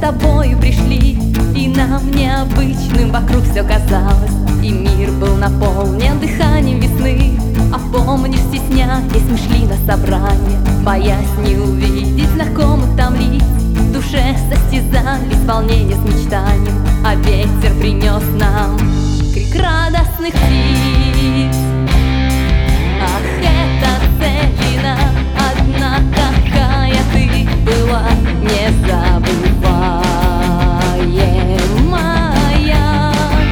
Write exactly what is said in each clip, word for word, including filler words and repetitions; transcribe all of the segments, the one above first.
тобою пришли, и нам необычным вокруг все казалось, и мир был наполнен дыханием весны. А помнишь, стесняясь, мы шли на собрание, боясь не увидеть знакомых там лиц. В душе состязались волнения с мечтанием, а ветер принес нам крик радостных птиц. Ах, это Целина, одна какая ты была, незабываемая.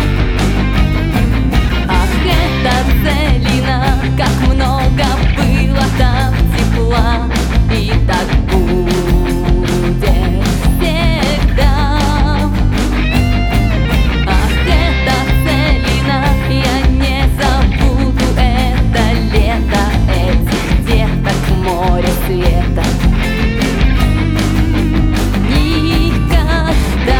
Ах, это Целина, как много было там тепла, и так будет всегда. Ах, это Целина, я не забуду это лето, этих деток, море света. Никогда.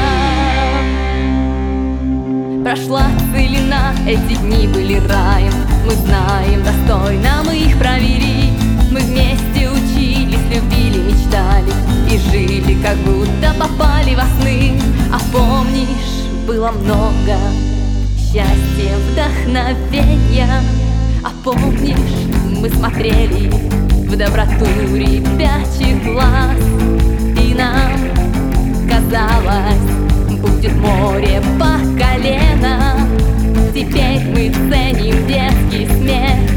Прошла Целина, эти дни были раем. Мы знаем, достойно мы их провели. Мы вместе учились, любили, мечтали и жили, как будто попали во сны. А помнишь, было много счастья, вдохновения. А помнишь, мы смотрели в доброту ребячих глаз, и нам казалось, будет море по колено. Теперь мы ценим детский смех